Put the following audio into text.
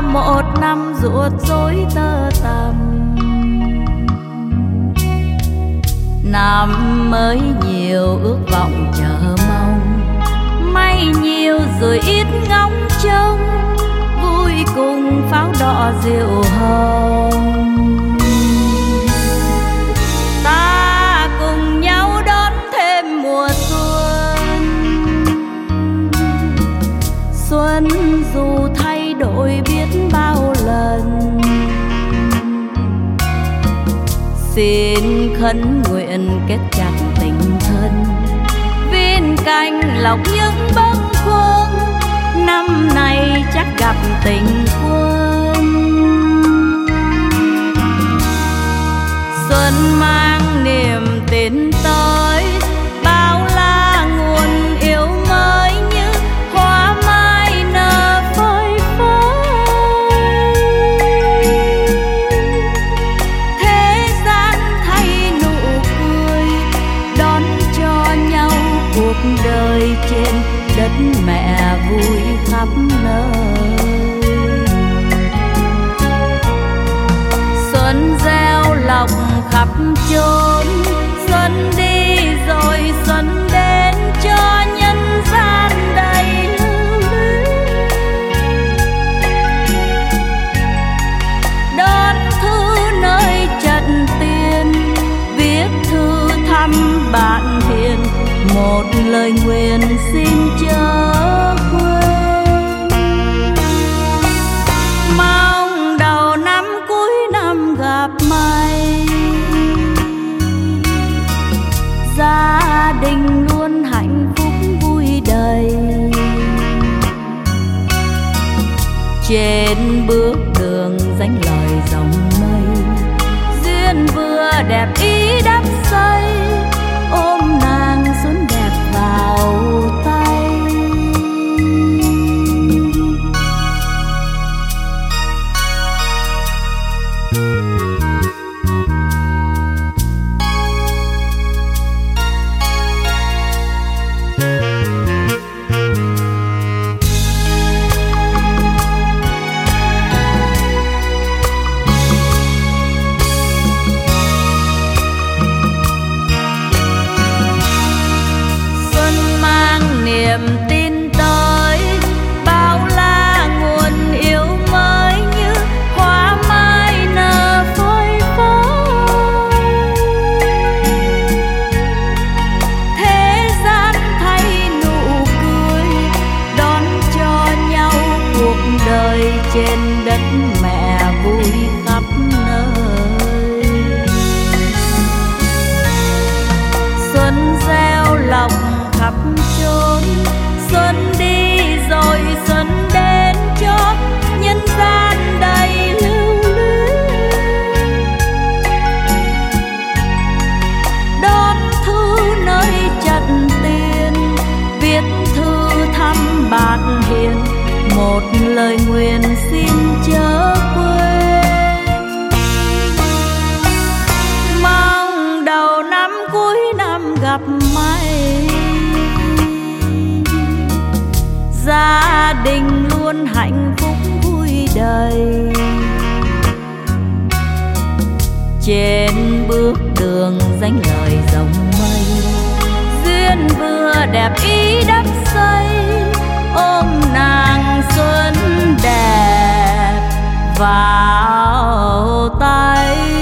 một năm ruột rối tơ tằm. Năm mới nhiều ước vọng chờ mong, may nhiều rồi ít ngóng trông, vui cùng pháo đỏ rượu hồng. Ta cùng nhau đón thêm mùa xuân, xuân dù thay đổi biết bao lần. Xin khấn nguyện kết chặt tình thân, viên cành lọc những bâng khuâng, năm nay chắc gặp tình quân. Xuân mang niềm tin tới, bao la nguồn yêu mới như hoa mai nở phơi phới. Thế gian thay nụ cười, đón cho nhau cuộc đời trên đất mẹ vui khắp nơi. Xuân gieo lộc khắp chốn, xuân đi rồi xuân đến cho nhân gian đầy lưu luyến. Đón thư nơi trận tiền, viết thư thăm bạn hiền, một lời nguyện xin chớ quên. Mong đầu năm cuối năm gặp may, gia đình luôn hạnh phúc vui đầy. Trên bước đường dánh lời dòng mây, duyên vừa đẹp ý đắp xây, ôm nàng xuân đẹp vào tay. Niềm tin tới, bao la nguồn yêu mới như hoa mai nở phơi phới. Thế gian thay nụ cười, đón cho nhau cuộc đời trên đất mẹ vui khắp nơi. Xuân gieo lộc khắp chốn, xuân đi rồi xuân đến cho nhân gian đầy lưu luyến. Đón thư nơi trận tiền, viết thư thăm bạn hiền, một lời nguyện xin chớ quên. Mong đầu năm cuối năm gặp may, gia đình luôn hạnh phúc vui đầy. Trên bước đường dánh lời dòng mây, duyên vừa đẹp ý đắp xây, ôm nàng xuân đẹp vào tay.